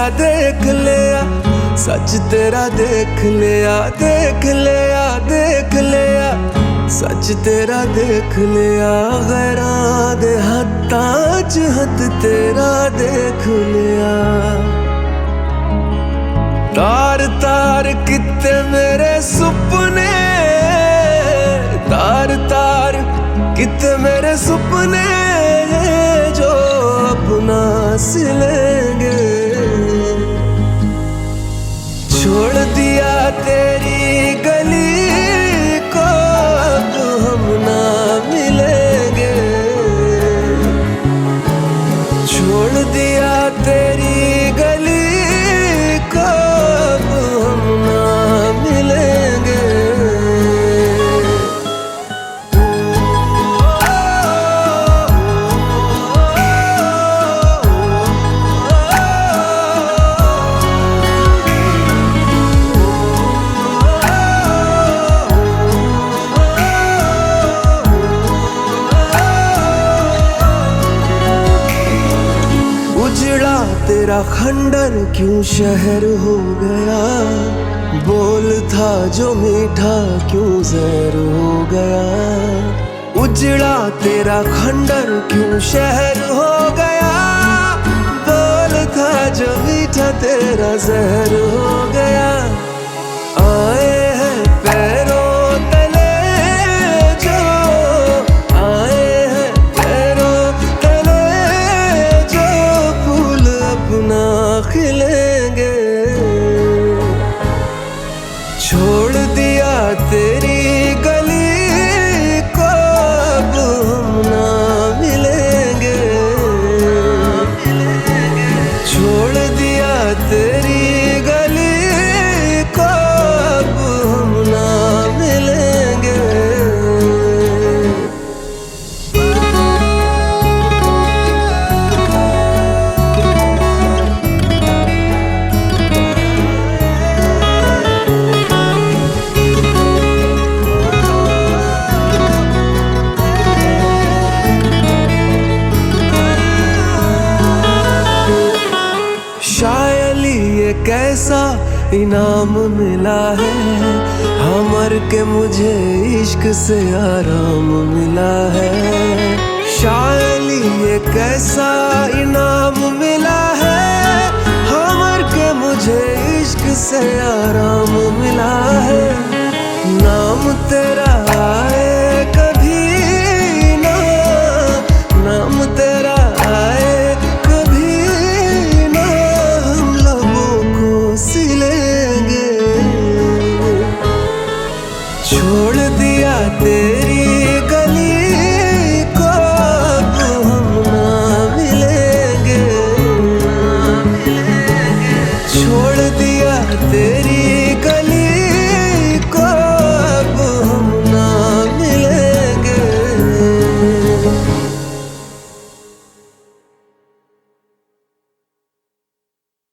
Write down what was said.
देख लिया, सच तेरा देख लिया, देख लिया, देख लिया, सच तेरा देख लिया। गैरां दे हत्थां च हत्थ तेरा देख लिया। तार तार किते मेरे सुपने, तार तार किते मेरे सुपने, जो अपना सिलेंगे। छोड़ दिया तेरी गली को, अब हम ना मिलेंगे। छोड़ दिया तेरी गली को, अब हम ना मिलेंगे। उजड़ा तेरा खंडर क्यों शहर हो गया, बोल था जो मीठा क्यों जहर हो गया। उजड़ा तेरा खंडर क्यों शहर हो गया, बोल था जो मीठा तेरा जहर हो गया। आए हैं पैरों तले जो, आए हैं पैरों तले जो, फूल अपना खिलेंगे। छोड़ दिया तेरी गली को, अब हम ना मिलेंगे। छोड़ दिया तेरी गली को, अब हम ना मिलेंगे। शायली ये कैसा इनाम मिला है, हमर के मुझे इश्क से आराम मिला है। शायली ये कैसा इनाम मिला है, हमर के मुझे इश्क से आराम मिला है। नाम तेरा आए कभी ना, नाम तेरा आए छोड़ दिया तेरी गली को, अब हम ना मिलेंगे। छोड़ दिया तेरी गली